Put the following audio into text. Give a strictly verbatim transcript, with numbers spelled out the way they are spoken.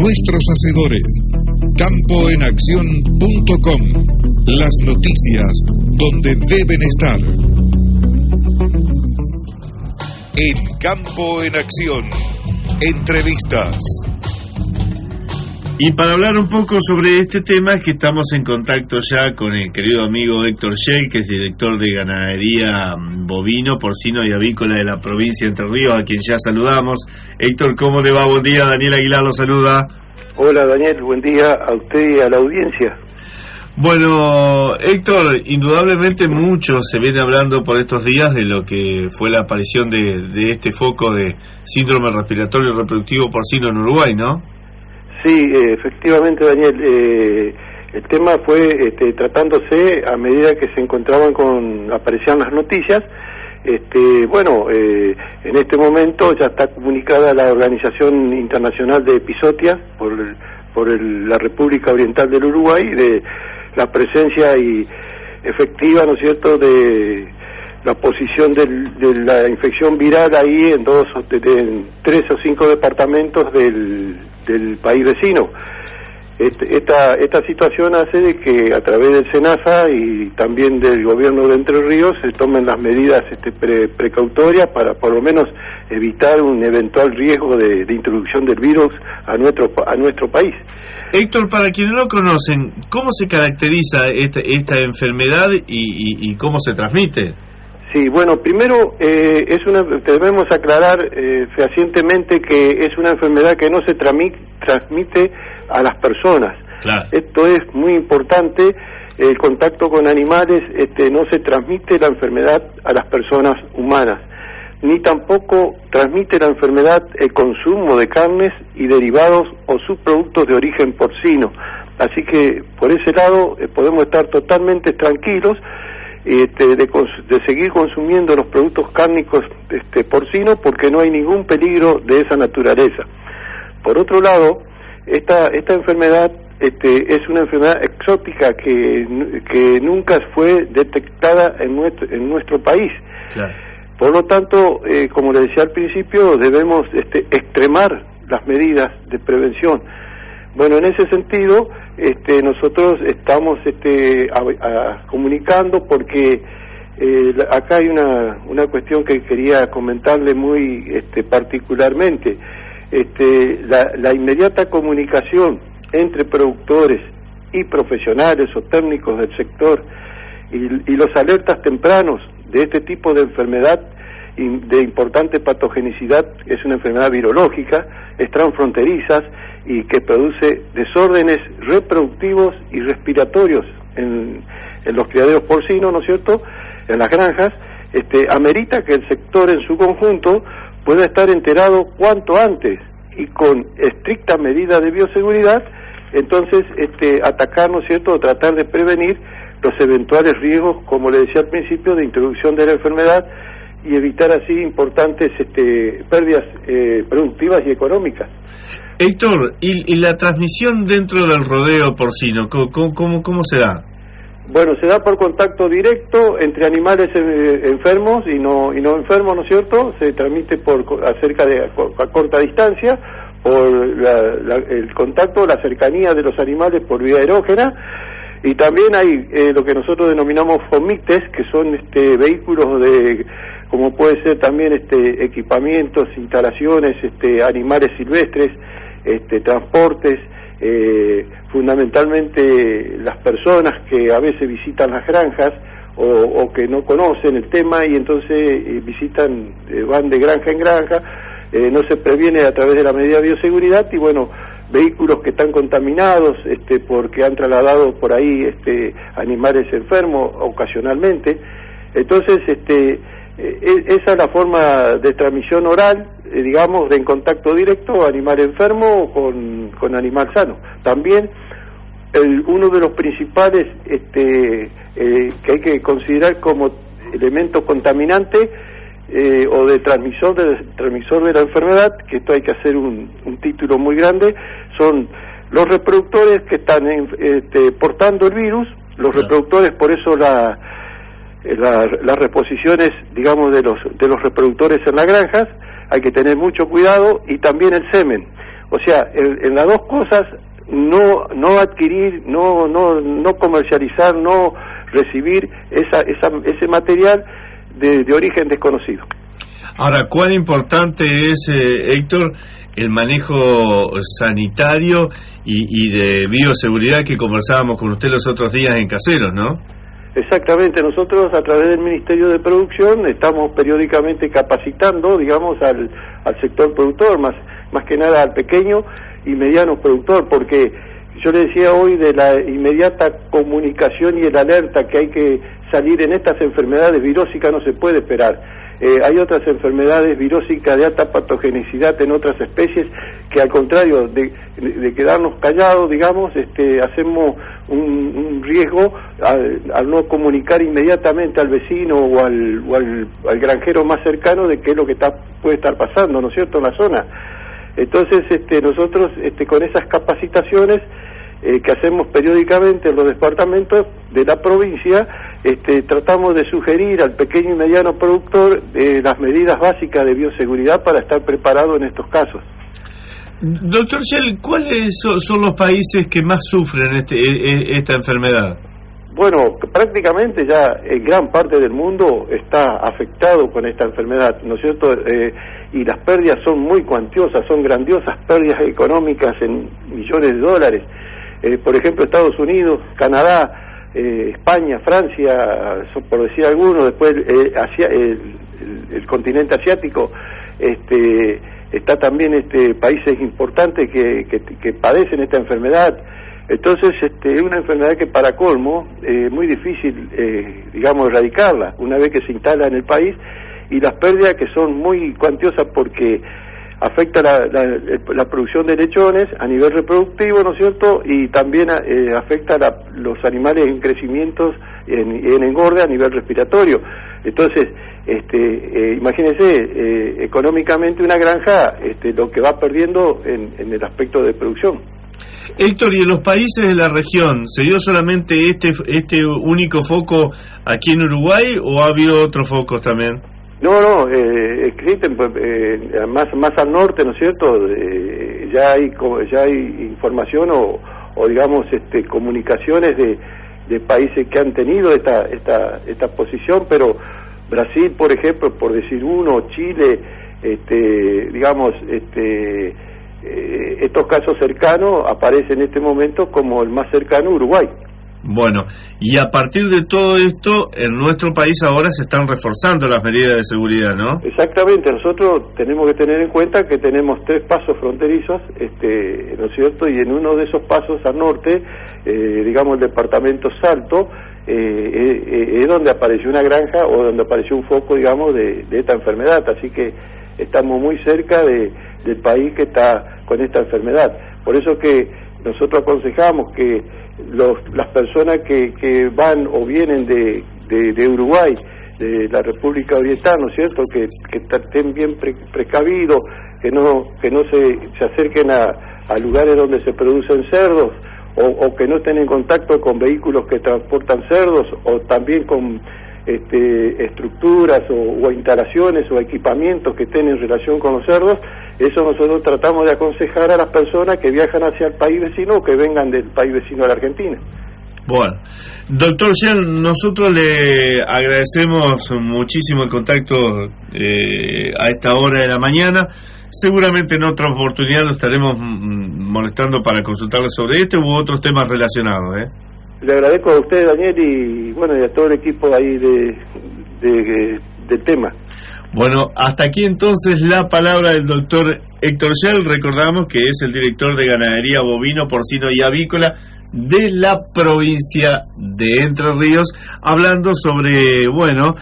nuestros hacedores. campo en acción punto com. Las noticias donde deben estar. En Campo en Acción, entrevistas. Y para hablar un poco sobre este tema es que estamos en contacto ya con el querido amigo Héctor Schell, que es director de ganadería bovino, porcino y avícola de la provincia de Entre Ríos, a quien ya saludamos. Héctor, ¿cómo le va? Buen día, Daniel Aguilar lo saluda. Hola Daniel, buen día a usted y a la audiencia. Bueno, Héctor, indudablemente mucho se viene hablando por estos días de lo que fue la aparición de, de este foco de síndrome respiratorio reproductivo porcino en Uruguay, ¿no? Sí, eh, efectivamente, Daniel, eh, el tema fue este, tratándose a medida que se encontraban con, aparecían las noticias. Este, bueno, eh, en este momento ya está comunicada la Organización Internacional de Epizootía por, por el, la República Oriental del Uruguay de la presencia y efectiva, ¿no es cierto?, de la posición del, de la infección viral ahí en dos, de, de, en tres o cinco departamentos del, del país vecino. Este, esta, esta situación hace de que a través del SENASA y también del gobierno de Entre Ríos se tomen las medidas este, pre, precautorias para por lo menos evitar un eventual riesgo de, de introducción del virus a nuestro, a nuestro país. Héctor, para quienes no lo conocen, ¿cómo se caracteriza esta, esta enfermedad y, y, y cómo se transmite? Sí, bueno, primero eh, es una, debemos aclarar eh, fehacientemente que es una enfermedad que no se trami, transmite a las personas. Claro. Esto es muy importante. El contacto con animales este, no se transmite la enfermedad a las personas humanas, ni tampoco transmite la enfermedad el consumo de carnes y derivados o subproductos de origen porcino. Así que por ese lado eh, podemos estar totalmente tranquilos Este, de, de seguir consumiendo los productos cárnicos este, porcinos porque no hay ningún peligro de esa naturaleza. Por otro lado, esta esta enfermedad este, es una enfermedad exótica que, que nunca fue detectada en nuestro, en nuestro país. Claro. Por lo tanto, eh, como le decía al principio, debemos este, extremar las medidas de prevención. Bueno, en ese sentido, este, nosotros estamos este, a, a, comunicando porque eh, acá hay una, una cuestión que quería comentarle muy este, particularmente. Este, la, la inmediata comunicación entre productores y profesionales o técnicos del sector y, y los alertas tempranos de este tipo de enfermedad de importante patogenicidad, es una enfermedad virológica, es transfronterizas y que produce desórdenes reproductivos y respiratorios en, en los criaderos porcinos, ¿no es cierto?, en las granjas, este, amerita que el sector en su conjunto pueda estar enterado cuanto antes y con estricta medida de bioseguridad, entonces este, atacar, ¿no es cierto?, o tratar de prevenir los eventuales riesgos, como le decía al principio, de introducción de la enfermedad y evitar así importantes este, pérdidas eh, productivas y económicas. Héctor, ¿y, y la transmisión dentro del rodeo porcino, cómo, cómo, cómo se da? Bueno, se da por contacto directo entre animales eh, enfermos y no y no enfermos, ¿no es cierto? Se transmite por acerca de a, a corta distancia, por la, la, el contacto, la cercanía de los animales por vía erógena. Y también hay eh, lo que nosotros denominamos fomites, que son este, vehículos de, como puede ser también este, equipamientos, instalaciones, este, animales silvestres, este, transportes, eh, fundamentalmente las personas que a veces visitan las granjas o, o que no conocen el tema y entonces eh, visitan, eh, van de granja en granja, eh, no se previene a través de la medida de bioseguridad y bueno, vehículos que están contaminados este, porque han trasladado por ahí este, animales enfermos ocasionalmente. Entonces, este, eh, esa es la forma de transmisión oral, eh, digamos, de en contacto directo, animal enfermo con, con animal sano. También, el, uno de los principales este, eh, que hay que considerar como elemento contaminante Eh, o de transmisor de transmisor de la enfermedad, que esto hay que hacer un, un título muy grande, son los reproductores que están en, este, portando el virus, los claro. reproductores, por eso la, la, las reposiciones, digamos, de los de los reproductores en las granjas, hay que tener mucho cuidado, y también el semen. O sea, en, en las dos cosas, no no adquirir, no no no comercializar, no recibir esa, esa ese material de, de origen desconocido. Ahora, ¿cuán importante es, eh, Héctor, el manejo sanitario y, y de bioseguridad que conversábamos con usted los otros días en Caseros, ¿no? Exactamente, nosotros a través del Ministerio de Producción estamos periódicamente capacitando, digamos, al, al sector productor, más, más que nada al pequeño y mediano productor, porque yo le decía hoy de la inmediata comunicación y el alerta que hay que salir en estas enfermedades virósicas, no se puede esperar. Eh, hay otras enfermedades virósicas de alta patogenicidad en otras especies que, al contrario de, de quedarnos callados, digamos, este, hacemos un, un riesgo al, al no comunicar inmediatamente al vecino o al, o al, al granjero más cercano de qué es lo que está, puede estar pasando, ¿no es cierto?, en la zona. Entonces, este, nosotros este, con esas capacitaciones eh, que hacemos periódicamente en los departamentos de la provincia, este, tratamos de sugerir al pequeño y mediano productor eh, las medidas básicas de bioseguridad para estar preparado en estos casos. Doctor Shell, ¿cuáles son los países que más sufren este, esta enfermedad? Bueno, prácticamente ya en gran parte del mundo está afectado con esta enfermedad, ¿no es cierto? Eh, y las pérdidas son muy cuantiosas, son grandiosas pérdidas económicas en millones de dólares. Eh, por ejemplo, Estados Unidos, Canadá, eh, España, Francia, por decir algunos, después eh, Asia, el, el, el continente asiático, este, está también este, países importantes que, que, que padecen esta enfermedad. Entonces, este, es una enfermedad que, para colmo, es eh, muy difícil, eh, digamos, erradicarla una vez que se instala en el país, y las pérdidas que son muy cuantiosas porque afecta la, la, la producción de lechones a nivel reproductivo, ¿no es cierto?, y también eh, afecta la, los animales en crecimientos y en, en engorde a nivel respiratorio. Entonces, este, eh, imagínense, eh, económicamente una granja, este, lo que va perdiendo en, en el aspecto de producción. Héctor, ¿y en los países de la región se dio solamente este este único foco aquí en Uruguay o ha habido otros focos también? No, no, eh, existen eh, más más al norte, ¿no es cierto? Eh, ya hay ya hay información o, o digamos este comunicaciones de, de países que han tenido esta esta esta posición, pero Brasil, por ejemplo, por decir uno, Chile, este, digamos, este, eh, estos casos cercanos aparecen en este momento como el más cercano, Uruguay. Bueno, y a partir de todo esto, en nuestro país ahora se están reforzando las medidas de seguridad, ¿no? Exactamente, nosotros tenemos que tener en cuenta que tenemos tres pasos fronterizos, este, ¿no es cierto? Y en uno de esos pasos al norte, eh, digamos el departamento Salto, eh, eh, es donde apareció una granja o donde apareció un foco, digamos, de, de esta enfermedad, así que estamos muy cerca de, del país que está con esta enfermedad. Por eso que nosotros aconsejamos que los, las personas que, que van o vienen de, de, de Uruguay, de la República Oriental, ¿no es cierto?, que, que estén bien pre, precavidos, que no que no se, se acerquen a, a lugares donde se producen cerdos, o, o que no estén en contacto con vehículos que transportan cerdos, o también con este, estructuras o, o instalaciones o equipamientos que estén en relación con los cerdos. Eso nosotros tratamos de aconsejar a las personas que viajan hacia el país vecino o que vengan del país vecino a la Argentina. Bueno, doctor Shell, nosotros le agradecemos muchísimo el contacto eh, a esta hora de la mañana. Seguramente en otra oportunidad lo estaremos molestando para consultarle sobre este u otros temas relacionados, ¿eh? Le agradezco a usted, Daniel, y bueno, y a todo el equipo ahí de, de, de del tema. Bueno, hasta aquí entonces la palabra del doctor Héctor Shell. Recordamos que es el director de Ganadería Bovino, Porcino y Avícola de la provincia de Entre Ríos, hablando sobre, bueno,